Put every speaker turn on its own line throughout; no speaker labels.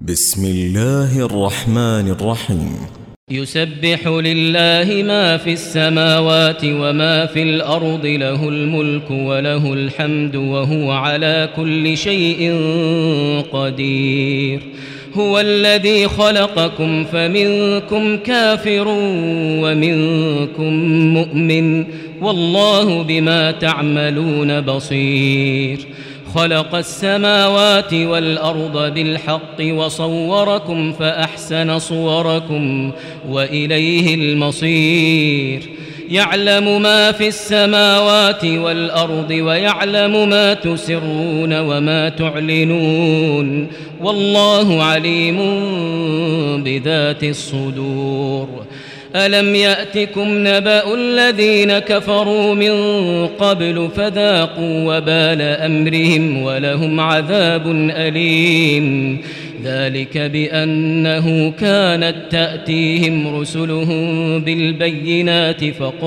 بسم الله الرحمن الرحيم.
يسبح لله ما في السماوات وما في الأرض، له الملك وله الحمد وهو على كل شيء قدير. هو الذي خلقكم فمنكم كافر ومنكم مؤمن، والله بما تعملون بصير. خلق السماوات والأرض بالحق وصوركم فأحسن صوركم وإليه المصير. يعلم ما في السماوات والأرض ويعلم ما تسرون وما تعلنون، والله عليم بذات الصدور. ألم يأتكم نبأ الذين كفروا من قبل فذاقوا وبال أمرهم ولهم عذاب أليم. ذلك بأنه كانت تأتيهم رسلهم بالبينات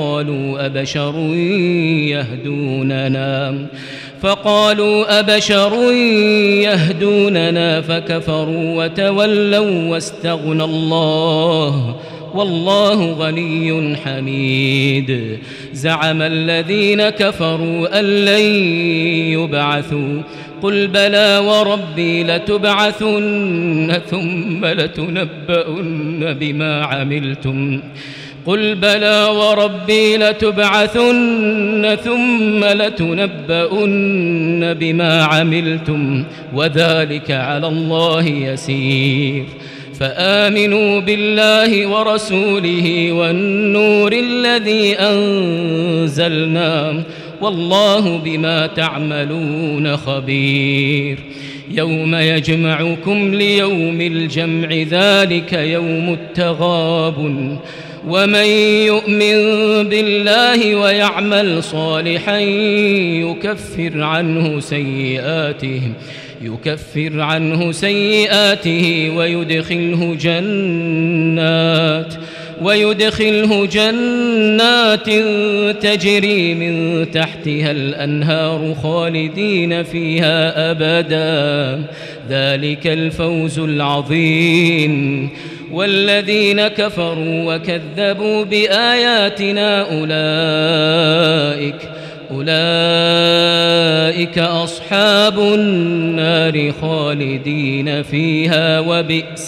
فقالوا أبشر يهدوننا فكفروا وتولوا واستغنى الله، والله غني حميد. زعم الذين كفروا أن لن يبعثوا، قل بلى وربي لتبعثن ثم لتنبؤن بما عملتم. قل بلى وربي لتبعثن ثم لتنبؤن بما عملتم، وذلك على الله يسير. فآمنوا بالله ورسوله والنور الذي أنزلنا، والله بما تعملون خبير. يوم يجمعكم ليوم الجمع، ذلك يوم التغابن. ومن يؤمن بالله ويعمل صالحا يكفر عنه سيئاته ويدخله جنات تجري من تحتها الأنهار خالدين فيها أبدا، ذلك الفوز العظيم. والذين كفروا وكذبوا بآياتنا أولئك أصحاب النار خالدين فيها، وبئس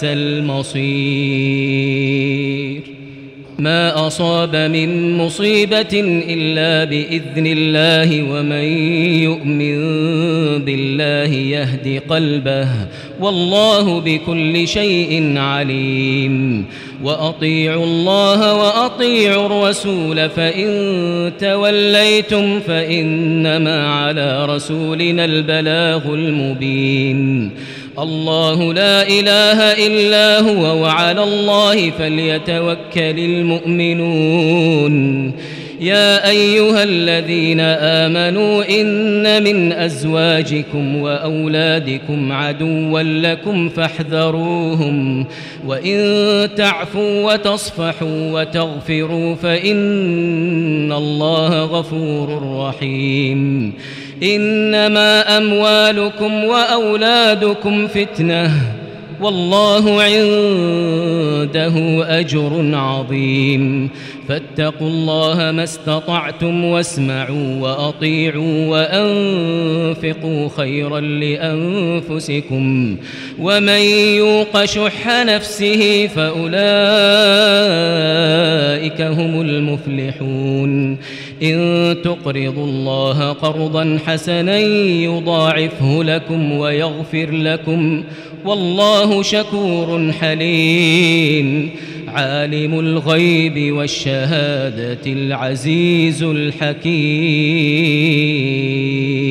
المصير. ما أصاب من مصيبة إلا بإذن الله، ومن يؤمن بالله يهد قلبه، والله بكل شيء عليم. وأطيعوا الله وأطيعوا الرسول، فإن توليتم فإنما على رسولنا البلاغ المبين. الله لا إله إلا هو، وعلى الله فليتوكل المؤمنون. يا أيها الذين آمنوا إن من أزواجكم وأولادكم عدوا لكم فاحذروهم، وإن تعفوا وتصفحوا وتغفروا فإن الله غفور رحيم. إنما أموالكم وأولادكم فتنة، والله عنده أجر عظيم. فاتقوا الله ما استطعتم، واسمعوا وأطيعوا وأنفقوا خيرا لأنفسكم، ومن يوق شح نفسه فأولئك هم المفلحون. إن تقرضوا الله قرضا حسنا يضاعفه لكم ويغفر لكم، والله شكور حليم. عالم الغيب والشهادة العزيز الحكيم.